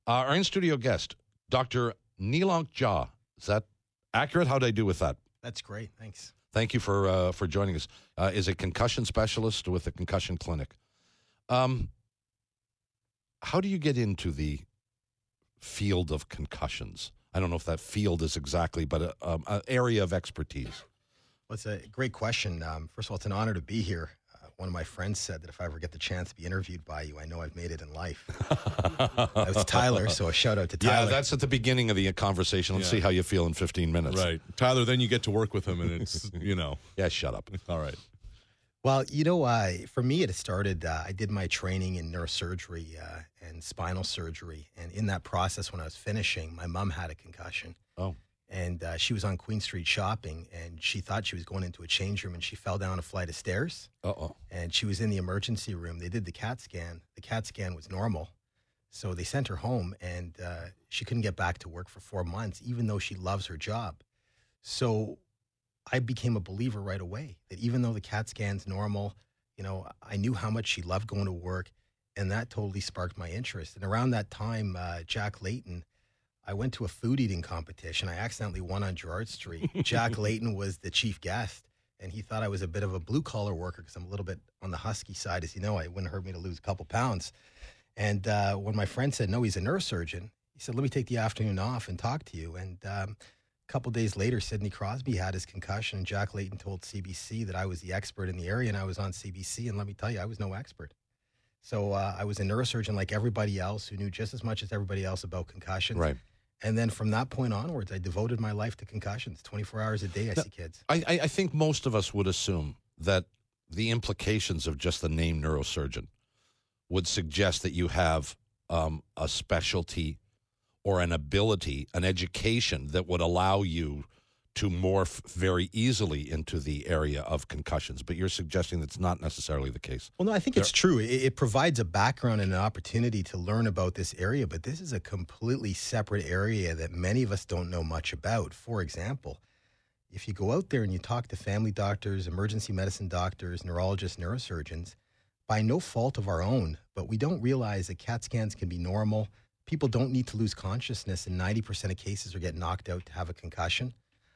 Our in-studio guest, Dr. Neelonk Jha. Is that accurate? How did I do with that? That's great. Thanks. Thank you for joining us. Is a concussion specialist with a concussion clinic. How do you get into the field of concussions? I don't know if that field is exactly, but an area of expertise. Well, it's a great question. First of all, it's an honor to be here. One of my friends said that if I ever get the chance to be interviewed by you, I know I've made it in life. That was Tyler, so a shout out to Tyler. Yeah, that's at the beginning of the conversation. Let's see how you feel in 15 minutes. Right. Tyler, then you get to work with him, and it's, Yeah, shut up. All right. Well, for me, it started, I did my training in neurosurgery and spinal surgery. And in that process, when I was finishing, my mom had a concussion. Oh. And she was on Queen Street shopping, and she thought she was going into a change room, and she fell down a flight of stairs. Uh-oh. And she was in the emergency room. They did the CAT scan. The CAT scan was normal. So they sent her home, and she couldn't get back to work for 4 months, even though she loves her job. So I became a believer right away that even though the CAT scan's normal, I knew how much she loved going to work, and that totally sparked my interest. And around that time, Jack Layton, I went to a food eating competition. I accidentally won on Gerrard Street. Jack Layton was the chief guest, and he thought I was a bit of a blue-collar worker because I'm a little bit on the husky side. As you know, it wouldn't hurt me to lose a couple pounds. And when my friend said, no, he's a neurosurgeon, he said, let me take the afternoon off and talk to you. And a couple days later, Sidney Crosby had his concussion, and Jack Layton told CBC that I was the expert in the area, and I was on CBC. And let me tell you, I was no expert. So I was a neurosurgeon like everybody else who knew just as much as everybody else about concussions. Right. And then from that point onwards, I devoted my life to concussions. 24 hours a day, I see kids. I think most of us would assume that the implications of just the name neurosurgeon would suggest that you have a specialty or an ability, an education that would allow you to morph very easily into the area of concussions. But you're suggesting that's not necessarily the case. Well, no, I think it's true. It provides a background and an opportunity to learn about this area, but this is a completely separate area that many of us don't know much about. For example, if you go out there and you talk to family doctors, emergency medicine doctors, neurologists, neurosurgeons, by no fault of our own, but we don't realize that CAT scans can be normal. People don't need to lose consciousness, and 90% of cases are getting knocked out to have a concussion.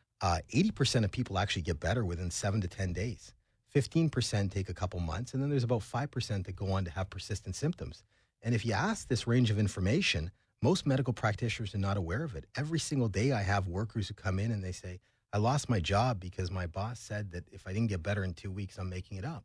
80% of people actually get better within 7 to 10 days. 15% take a couple months, and then there's about 5% that go on to have persistent symptoms. And if you ask this range of information, most medical practitioners are not aware of it. Every single day I have workers who come in and they say, I lost my job because my boss said that if I didn't get better in 2 weeks, I'm making it up.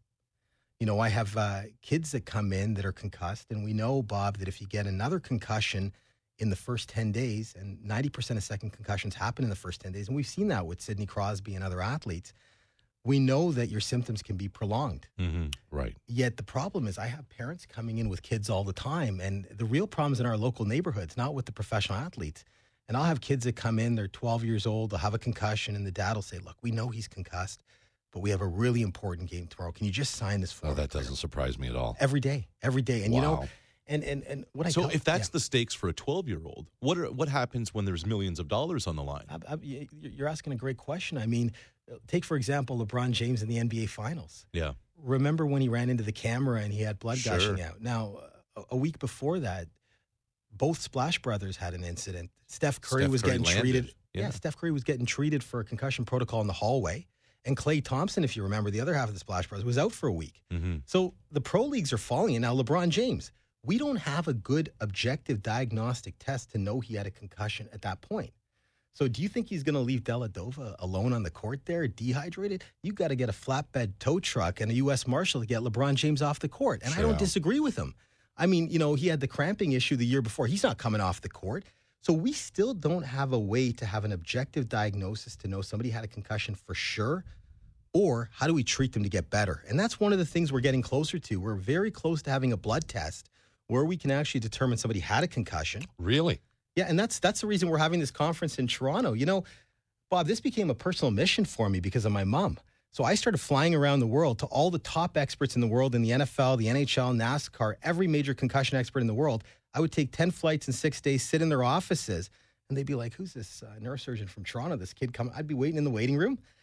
I have kids that come in that are concussed, and we know, Bob, that if you get another concussion in the first 10 days, and 90% of second concussions happen in the first 10 days, and we've seen that with Sidney Crosby and other athletes, we know that your symptoms can be prolonged. Mm-hmm. Right. Yet the problem is I have parents coming in with kids all the time, and the real problem is in our local neighborhoods, not with the professional athletes. And I'll have kids that come in, they're 12 years old, they'll have a concussion, and the dad will say, look, we know he's concussed, but we have a really important game tomorrow. Can you just sign this form? Oh, that doesn't surprise me at all. Every day. And wow. And what I So tell, if that's the stakes for a 12-year-old, what happens when there's millions of dollars on the line? You're asking a great question. I mean, take, for example, LeBron James in the NBA Finals. Yeah. Remember when he ran into the camera and he had blood Sure. gushing out? Now, a week before that, both Splash Brothers had an incident. Steph Curry was getting landed. treated. Yeah. Steph Curry was getting treated for a concussion protocol in the hallway. And Klay Thompson, if you remember, the other half of the Splash Brothers, was out for a week. Mm-hmm. So the pro leagues are falling. And now LeBron James, we don't have a good objective diagnostic test to know he had a concussion at that point. So do you think he's going to leave Dellavedova alone on the court there, dehydrated? You got to get a flatbed tow truck and a U.S. Marshal to get LeBron James off the court. And Sure. I don't disagree with him. I mean, he had the cramping issue the year before. He's not coming off the court. So we still don't have a way to have an objective diagnosis to know somebody had a concussion for sure, or how do we treat them to get better? And that's one of the things we're getting closer to. We're very close to having a blood test where we can actually determine somebody had a concussion. Really? Yeah, and that's the reason we're having this conference in Toronto. Bob, this became a personal mission for me because of my mom. So I started flying around the world to all the top experts in the world in the NFL, the NHL, NASCAR, every major concussion expert in the world. I would take 10 flights in 6 days, sit in their offices, and they'd be like, who's this neurosurgeon from Toronto, this kid coming? I'd be waiting in the waiting room.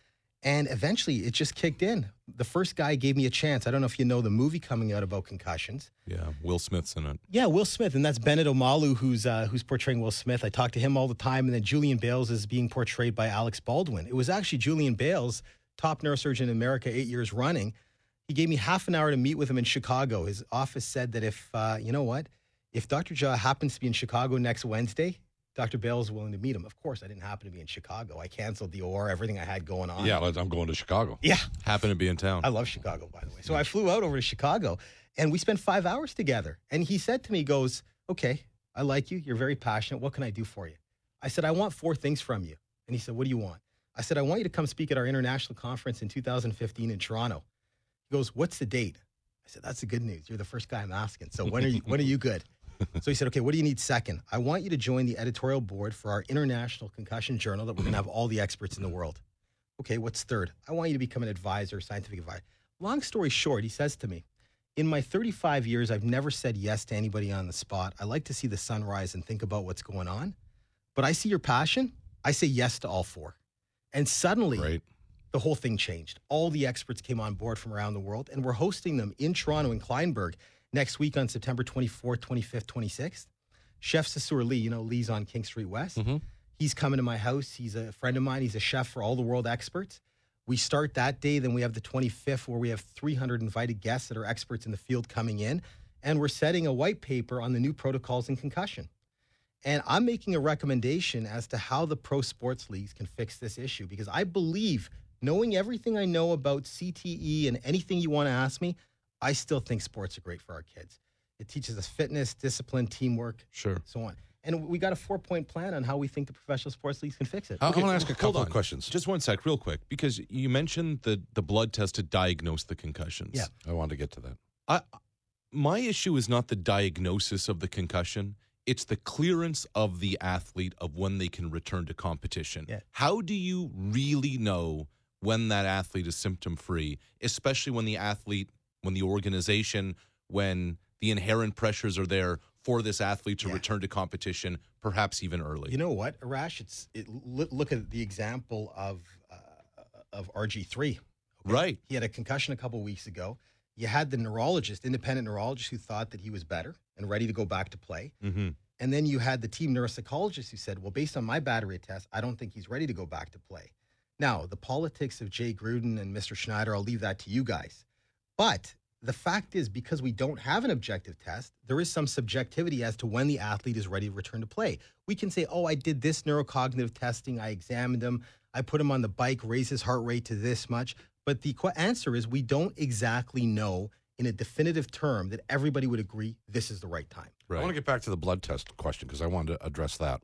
And eventually it just kicked in. The first guy gave me a chance. I don't know if you know the movie coming out about concussions. Yeah, Will Smith's in it. Yeah, Will Smith, and that's Bennett Omalu who's portraying Will Smith. I talk to him all the time, and then Julian Bales is being portrayed by Alex Baldwin. It was actually Julian Bales, top neurosurgeon in America, 8 years running. He gave me half an hour to meet with him in Chicago. His office said that if Dr. Jha happens to be in Chicago next Wednesday, Dr. Bales is willing to meet him. Of course, I didn't happen to be in Chicago. I canceled the OR, everything I had going on. Yeah, I'm going to Chicago. Yeah. Happened to be in town. I love Chicago, by the way. So I flew out over to Chicago, and we spent 5 hours together. And he said to me, he goes, okay, I like you. You're very passionate. What can I do for you? I said, I want 4 things from you. And he said, what do you want? I said, I want you to come speak at our international conference in 2015 in Toronto. He goes, what's the date? I said, that's the good news. You're the first guy I'm asking. So when are you good? So he said, okay, what do you need second? I want you to join the editorial board for our international concussion journal that we're going to have all the experts in the world. Okay, what's third? I want you to become an advisor, scientific advisor. Long story short, he says to me, in my 35 years, I've never said yes to anybody on the spot. I like to see the sunrise and think about what's going on. But I see your passion. I say yes to all 4. And suddenly, Right. the whole thing changed. All the experts came on board from around the world, and we're hosting them in Toronto and Kleinburg next week on September 24th, 25th, 26th. Chef Sassour Lee, Lee's on King Street West. Mm-hmm. He's coming to my house. He's a friend of mine. He's a chef for all the world experts. We start that day. Then we have the 25th where we have 300 invited guests that are experts in the field coming in. And we're setting a white paper on the new protocols in concussion. And I'm making a recommendation as to how the pro sports leagues can fix this issue, because I believe, knowing everything I know about CTE and anything you want to ask me, I still think sports are great for our kids. It teaches us fitness, discipline, teamwork, Sure. so on. And we got a 4-point plan on how we think the professional sports leagues can fix it. I want to ask a hold couple on. of questions. Just 1 sec, real quick, because you mentioned the blood test to diagnose the concussions. Yeah. I wanted to get to that. My issue is not the diagnosis of the concussion. It's the clearance of the athlete of when they can return to competition. Yeah. How do you really know when that athlete is symptom-free, especially when the athlete, when the organization, when the inherent pressures are there for this athlete to return to competition, perhaps even early? You know what, Arash? Look at the example of RG3. Okay? Right. He had a concussion a couple weeks ago. You had the neurologist, independent neurologist, who thought that he was better and ready to go back to play. Mm-hmm. And then you had the team neuropsychologist who said, well, based on my battery test, I don't think he's ready to go back to play. Now, the politics of Jay Gruden and Mr. Schneider, I'll leave that to you guys. But the fact is, because we don't have an objective test, there is some subjectivity as to when the athlete is ready to return to play. We can say, oh, I did this neurocognitive testing. I examined him. I put him on the bike, raised his heart rate to this much. But the answer is we don't exactly know in a definitive term that everybody would agree this is the right time. Right. I want to get back to the blood test question because I wanted to address that.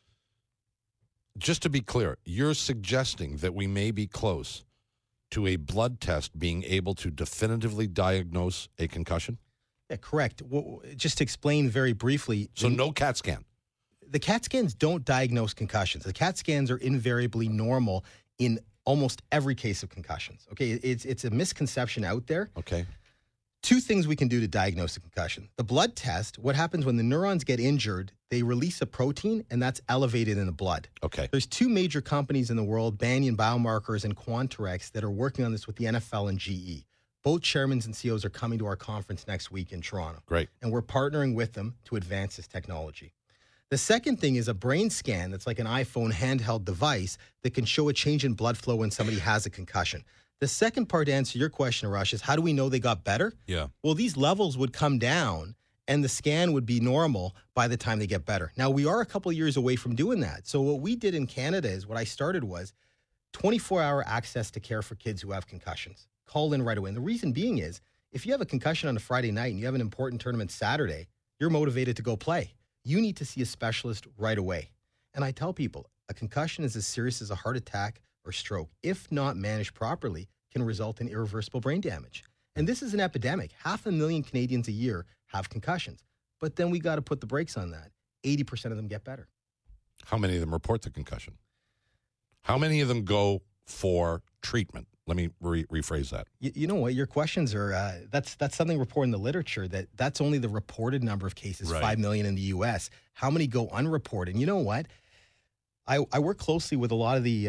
Just to be clear, you're suggesting that we may be close to a blood test being able to definitively diagnose a concussion? Yeah, correct. Well, just to explain very briefly. So no CAT scan? The CAT scans don't diagnose concussions. The CAT scans are invariably normal in almost every case of concussions. Okay, it's a misconception out there. Okay. 2 things we can do to diagnose a concussion. The blood test, what happens when the neurons get injured, they release a protein, and that's elevated in the blood. Okay. There's 2 major companies in the world, Banyan Biomarkers and Quanterex, that are working on this with the NFL and GE. Both chairmen and CEOs are coming to our conference next week in Toronto. Great. And we're partnering with them to advance this technology. The second thing is a brain scan that's like an iPhone handheld device that can show a change in blood flow when somebody has a concussion. The second part to answer your question, Arash, is how do we know they got better? Yeah. Well, these levels would come down and the scan would be normal by the time they get better. Now, we are a couple of years away from doing that. So what we did in Canada is what I started was 24-hour access to care for kids who have concussions. Call in right away. And the reason being is if you have a concussion on a Friday night and you have an important tournament Saturday, you're motivated to go play. You need to see a specialist right away. And I tell people, a concussion is as serious as a heart attack or stroke, if not managed properly, can result in irreversible brain damage. And this is an epidemic. 500,000 Canadians a year have concussions. But then we got to put the brakes on that. 80% of them get better. How many of them report the concussion? How many of them go for treatment? Let me rephrase that. You know what? Your questions are, that's something reported in the literature, that's only the reported number of cases, Right. 5 million in the U.S. How many go unreported? And you know what? I work closely with a lot of the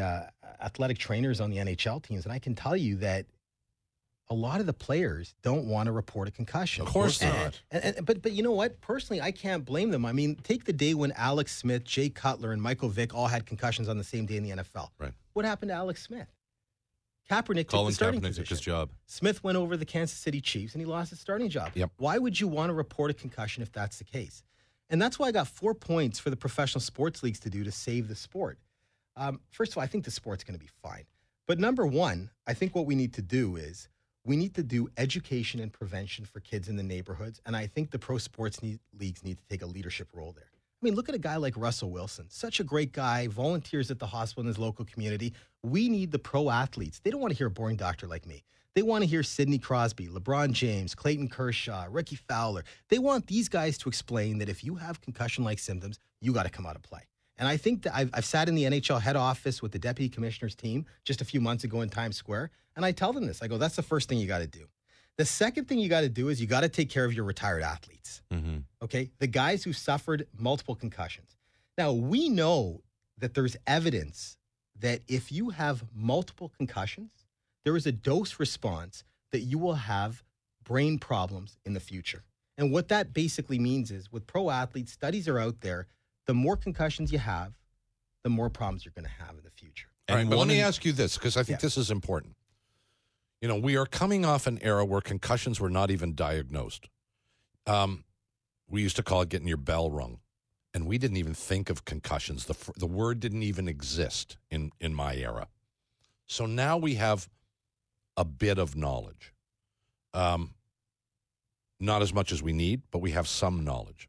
athletic trainers on the NHL teams, and I can tell you that a lot of the players don't want to report a concussion. Of course not. But you know what? Personally, I can't blame them. I mean, take the day when Alex Smith, Jay Cutler, and Michael Vick all had concussions on the same day in the NFL. Right. What happened to Alex Smith? Kaepernick took Colin the starting Kaepernick position. took his job. Smith went over the Kansas City Chiefs, and he lost his starting job. Yep. Why would you want to report a concussion if that's the case? And that's why I got 4 points for the professional sports leagues to do to save the sport. First of all, I think the sport's going to be fine. But number one, I think what we need to do is we need to do education and prevention for kids in the neighborhoods. And I think the pro sports leagues need to take a leadership role there. I mean, look at a guy like Russell Wilson, such a great guy, volunteers at the hospital in his local community. We need the pro athletes. They don't want to hear a boring doctor like me. They want to hear Sidney Crosby, LeBron James, Clayton Kershaw, Ricky Fowler. They want these guys to explain that if you have concussion-like symptoms, you got to come out and play. And I think that I've sat in the NHL head office with the deputy commissioner's team just a few months ago in Times Square, and I tell them this. I go, that's the first thing you got to do. The second thing you got to do is you got to take care of your retired athletes, okay? The guys who suffered multiple concussions. Now, we know that there's evidence that if you have multiple concussions, there is a dose response that you will have brain problems in the future. And what that basically means is with pro athletes, studies are out there, the more concussions you have, the more problems you're going to have in the future. All right, but let me ask you this, because I think this is important. You know, we are coming off an era where concussions were not even diagnosed. We used to call it getting your bell rung, and we didn't even think of concussions. The word didn't even exist in my era. So now we have a bit of knowledge. Not as much as we need, but we have some knowledge.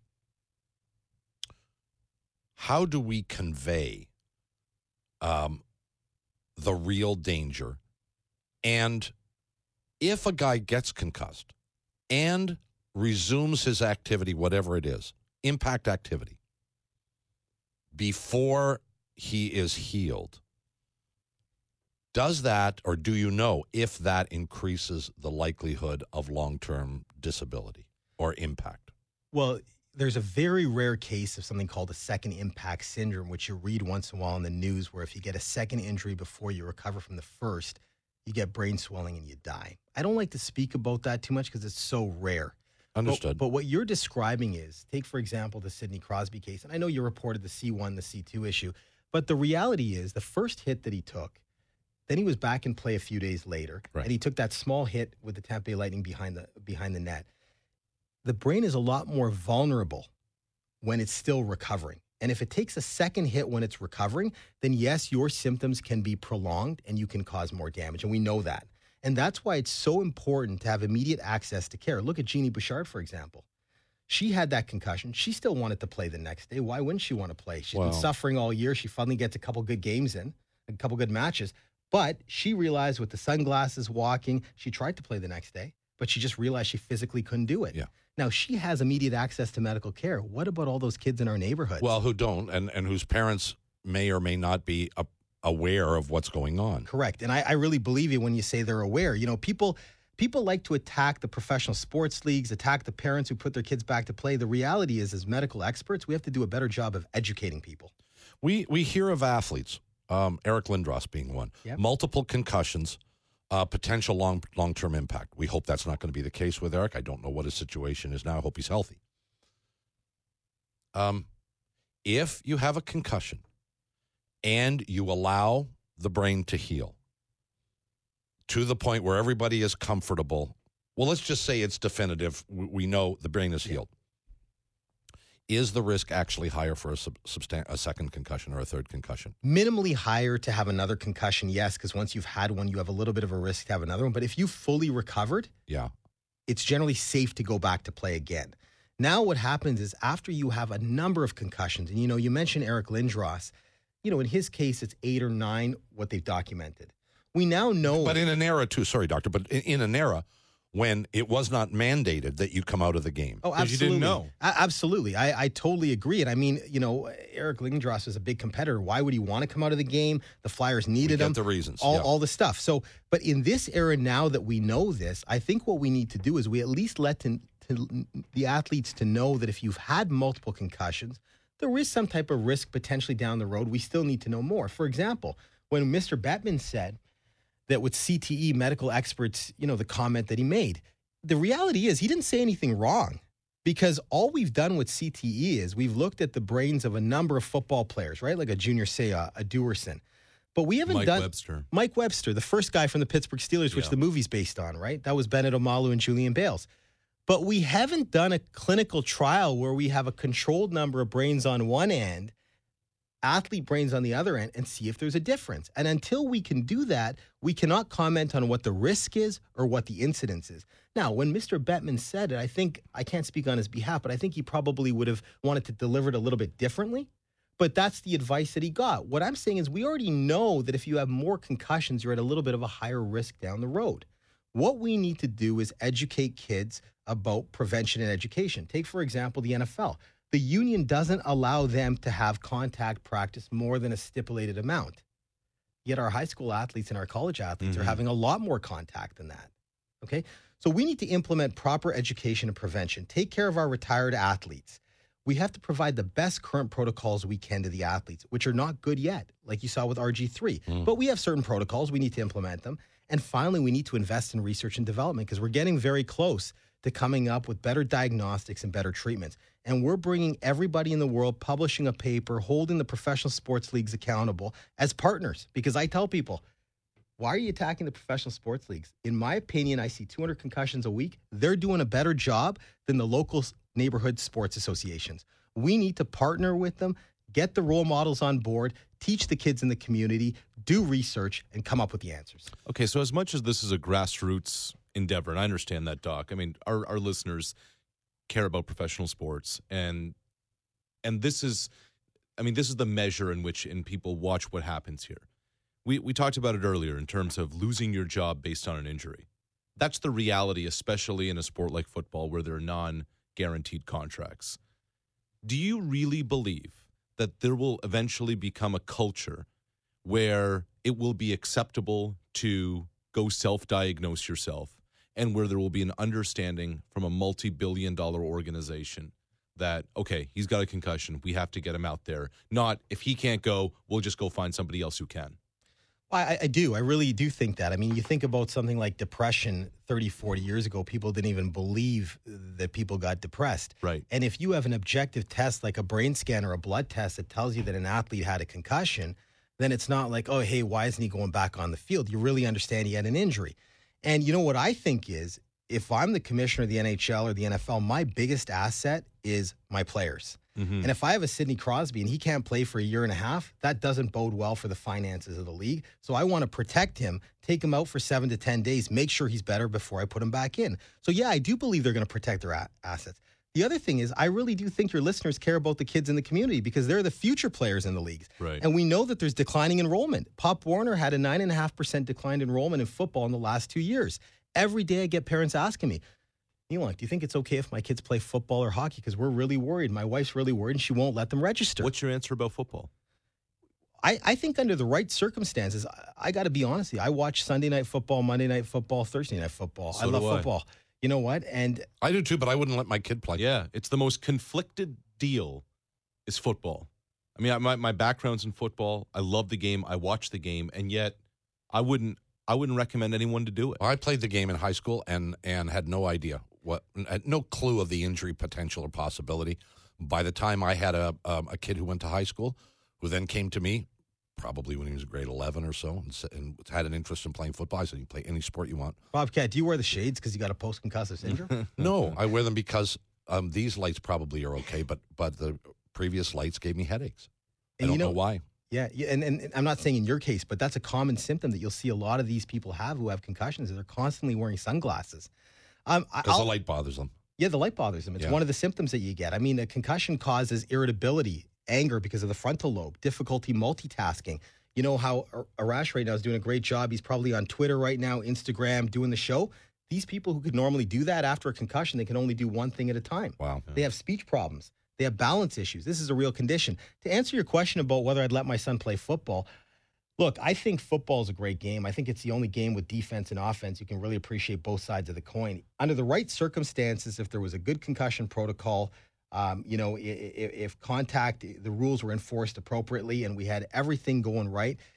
How do we convey the real danger? And if a guy gets concussed and resumes his activity, whatever it is, impact activity, before he is healed, does that, or do you know if that increases the likelihood of long-term disability or impact? Well, there's a very rare case of something called a second impact syndrome, which you read once in a while in the news, where if you get a second injury before you recover from the first, you get brain swelling and you die. I don't like to speak about that too much because it's so rare. Understood. But what you're describing is, take, for example, the Sidney Crosby case. And I know you reported the C1, the C2 issue. But the reality is the first hit that he took, then he was back in play a few days later. Right. And he took that small hit with the Tampa Bay Lightning behind the net. The brain is a lot more vulnerable when it's still recovering. And if it takes a second hit when it's recovering, then yes, your symptoms can be prolonged and you can cause more damage. And we know that. And that's why it's so important to have immediate access to care. Look at Jeannie Bouchard, for example. She had that concussion. She still wanted to play the next day. Why wouldn't she want to play? She's been suffering all year. She finally gets a couple good games in, a couple good matches. But she realized with the sunglasses walking, she tried to play the next day, but she just realized she physically couldn't do it. Yeah. Now, she has immediate access to medical care. What about all those kids in our neighborhoods? Well, who don't, and whose parents may or may not be aware of what's going on. Correct. And I really believe you when you say they're aware. You know, people like to attack the professional sports leagues, attack the parents who put their kids back to play. The reality is, as medical experts, we have to do a better job of educating people. We hear of athletes, Eric Lindros being one, multiple concussions, potential long-term impact. We hope that's not going to be the case with Eric. I don't know what his situation is now. I hope he's healthy. If you have a concussion and you allow the brain to heal to the point where everybody is comfortable, well, let's just say it's definitive. We know the brain is healed. Is the risk actually higher for a second concussion or a third concussion? Minimally higher to have another concussion, yes, because once you've had one, you have a little bit of a risk to have another one. But if you fully recovered, it's generally safe to go back to play again. Now what happens is after you have a number of concussions, and you mentioned Eric Lindros, in his case, it's 8 or 9 what they've documented. We now know... But in an era, too, sorry, doctor, but in an era when it was not mandated that you come out of the game. Oh, absolutely. You didn't know. Absolutely. I totally agree. And I mean, Eric Lindros is a big competitor. Why would he want to come out of the game? The Flyers needed him. The reasons. All the stuff. So, but in this era now that we know this, I think what we need to do is we at least let the athletes to know that if you've had multiple concussions, there is some type of risk potentially down the road. We still need to know more. For example, when Mr. Bettman said that with CTE medical experts, the comment that he made, the reality is he didn't say anything wrong, because all we've done with CTE is we've looked at the brains of a number of football players, right? Like a Junior Seau, a Dewerson. But we haven't done Mike Webster, the first guy from the Pittsburgh Steelers, which the movie's based on, right? That was Bennett Omalu and Julian Bales. But we haven't done a clinical trial where we have a controlled number of brains on one end, athlete brains on the other end, and see if there's a difference. And until we can do that, we cannot comment on what the risk is or what the incidence is. Now, when Mr. Bettman said it, I think, I can't speak on his behalf, but I think he probably would have wanted to deliver it a little bit differently. But that's the advice that he got. What I'm saying is we already know that if you have more concussions, you're at a little bit of a higher risk down the road. What we need to do is educate kids about prevention and education. Take, for example, the NFL. The union doesn't allow them to have contact practice more than a stipulated amount. Yet our high school athletes and our college athletes are having a lot more contact than that. Okay? So we need to implement proper education and prevention. Take care of our retired athletes. We have to provide the best current protocols we can to the athletes, which are not good yet, like you saw with RG3. But we have certain protocols. We need to implement them. And finally, we need to invest in research and development, because we're getting very close to coming up with better diagnostics and better treatments. And we're bringing everybody in the world, publishing a paper, holding the professional sports leagues accountable as partners. Because I tell people, why are you attacking the professional sports leagues? In my opinion, I see 200 concussions a week. They're doing a better job than the local neighborhood sports associations. We need to partner with them, get the role models on board, teach the kids in the community, do research, and come up with the answers. Okay, so as much as this is a grassroots endeavor, and I understand that, Doc, I mean, our listeners care about professional sports, and this is the measure in which people watch what happens here. We talked about it earlier in terms of losing your job based on an injury. That's the reality, especially in a sport like football where there are non-guaranteed contracts. Do you really believe that there will eventually become a culture where it will be acceptable to go self-diagnose yourself, and where there will be an understanding from a multi-billion-dollar organization that, okay, he's got a concussion, we have to get him out there. Not, if he can't go, we'll just go find somebody else who can. I do. I really do think that. I mean, you think about something like depression 30, 40 years ago, people didn't even believe that people got depressed. Right. And if you have an objective test like a brain scan or a blood test that tells you that an athlete had a concussion, then it's not like, oh, hey, why isn't he going back on the field? You really understand he had an injury. And you know what I think is, if I'm the commissioner of the NHL or the NFL, my biggest asset is my players. And if I have a Sidney Crosby and he can't play for a year and a half, that doesn't bode well for the finances of the league. So I want to protect him, take him out for 7 to 10 days, make sure he's better before I put him back in. So yeah, I do believe they're going to protect their assets. The other thing is, I really do think your listeners care about the kids in the community, because they're the future players in the leagues. Right. And we know that there's declining enrollment. Pop Warner had a 9.5% declined enrollment in football in the last 2 years. Every day I get parents asking me, Elon, do you think it's okay if my kids play football or hockey? Because we're really worried. My wife's really worried, and she won't let them register. What's your answer about football? I think under the right circumstances, I got to be honest with you, I watch Sunday night football, Monday night football, Thursday night football. So I love football. You know what? And I do too, but I wouldn't let my kid play. Yeah, it's the most conflicted deal is football. I mean, my background's in football. I love the game. I watch the game, and yet I wouldn't recommend anyone to do it. I played the game in high school and had no idea had no clue of the injury potential or possibility. By the time I had a kid who went to high school, who then came to me, probably when he was grade 11 or so, and had an interest in playing football, I said, you can play any sport you want. Bobcat, do you wear the shades because you got a post-concussive syndrome? No, I wear them because these lights probably are okay, but the previous lights gave me headaches. I don't know why. Yeah, and I'm not saying in your case, but that's a common symptom that you'll see a lot of these people have who have concussions. They're constantly wearing sunglasses. Because the light bothers them. Yeah, the light bothers them. It's one of the symptoms that you get. I mean, a concussion causes irritability, anger because of the frontal lobe, difficulty multitasking. You know how Arash right now is doing a great job. He's probably on Twitter right now, Instagram, doing the show. These people who could normally do that after a concussion, they can only do one thing at a time. Wow. They have speech problems. They have balance issues. This is a real condition. To answer your question about whether I'd let my son play football, look, I think football is a great game. I think it's the only game with defense and offense. You can really appreciate both sides of the coin. Under the right circumstances, if there was a good concussion protocol, if the rules were enforced appropriately and we had everything going right,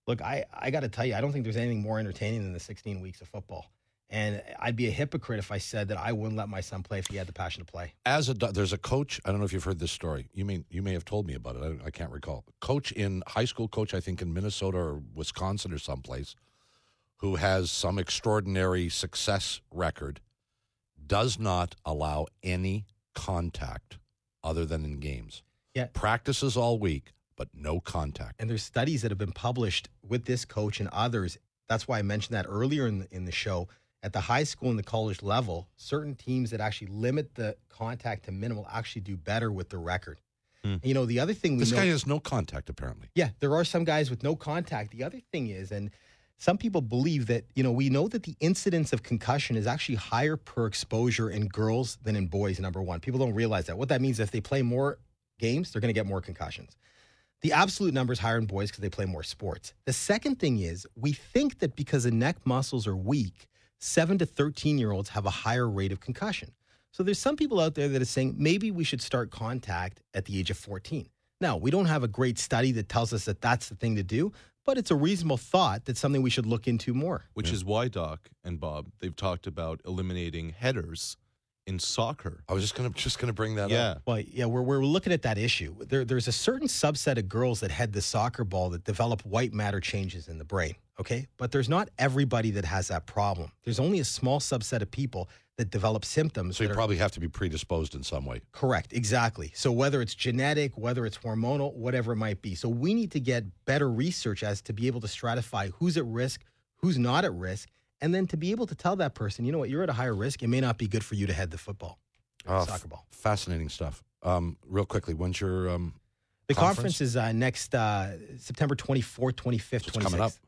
Look, I got to tell you, I don't think there's anything more entertaining than the 16 weeks of football. And I'd be a hypocrite if I said that I wouldn't let my son play if he had the passion to play. There's a coach. I don't know if you've heard this story. You may have told me about it. I can't recall. Coach in high school coach, I think in Minnesota or Wisconsin or someplace, who has some extraordinary success record, does not allow any contact other than in games. Yeah. Practices all week, but no contact. And there's studies that have been published with this coach and others. That's why I mentioned that earlier in the show. At the high school and the college level, certain teams that actually limit the contact to minimal actually do better with the record. You know, the other thing this guy has no contact, apparently. Yeah, there are some guys with no contact. The other thing is, and some people believe that, you know, we know that the incidence of concussion is actually higher per exposure in girls than in boys, number one. People don't realize that. What that means is if they play more games, they're going to get more concussions. The absolute number is higher in boys because they play more sports. The second thing is we think that because the neck muscles are weak, 7 to 13-year-olds have a higher rate of concussion. So there's some people out there that are saying maybe we should start contact at the age of 14. Now, we don't have a great study that tells us that that's the thing to do, but it's a reasonable thought that's something we should look into more. Which is why, Doc and Bob, they've talked about eliminating headers in soccer. I was just gonna bring that up. Well, yeah, we're looking at that issue. There's a certain subset of girls that head the soccer ball that develop white matter changes in the brain, okay? But there's not everybody that has that problem. There's only a small subset of people that develop symptoms. So you probably have to be predisposed in some way. Correct, exactly. So whether it's genetic, whether it's hormonal, whatever it might be. So we need to get better research as to be able to stratify who's at risk, who's not at risk, and then to be able to tell that person, you know what, you're at a higher risk. It may not be good for you to head the football, soccer ball. Fascinating stuff. Real quickly, when's your the conference is next September 24th, 25th, 26th. Coming up.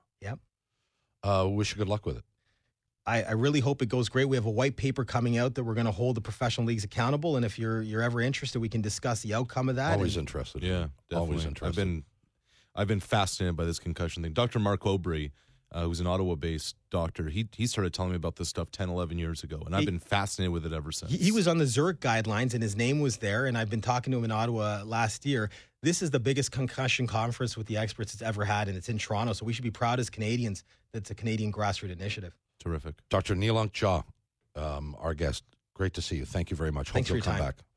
Yep. Wish you good luck with it. I really hope it goes great. We have a white paper coming out that we're going to hold the professional leagues accountable, and if you're ever interested, we can discuss the outcome of that. Always interested. Yeah, definitely. Always interested. I've been fascinated by this concussion thing. Dr. Mark Aubry, who's an Ottawa-based doctor, he started telling me about this stuff 10, 11 years ago, and I've been fascinated with it ever since. He was on the Zurich guidelines, and his name was there, and I've been talking to him in Ottawa last year. This is the biggest concussion conference with the experts it's ever had, and it's in Toronto, so we should be proud as Canadians that it's a Canadian grassroots initiative. Terrific. Dr. Neelank Jha, our guest. Great to see you. Thank you very much. Thanks Hope you'll for your come time. back.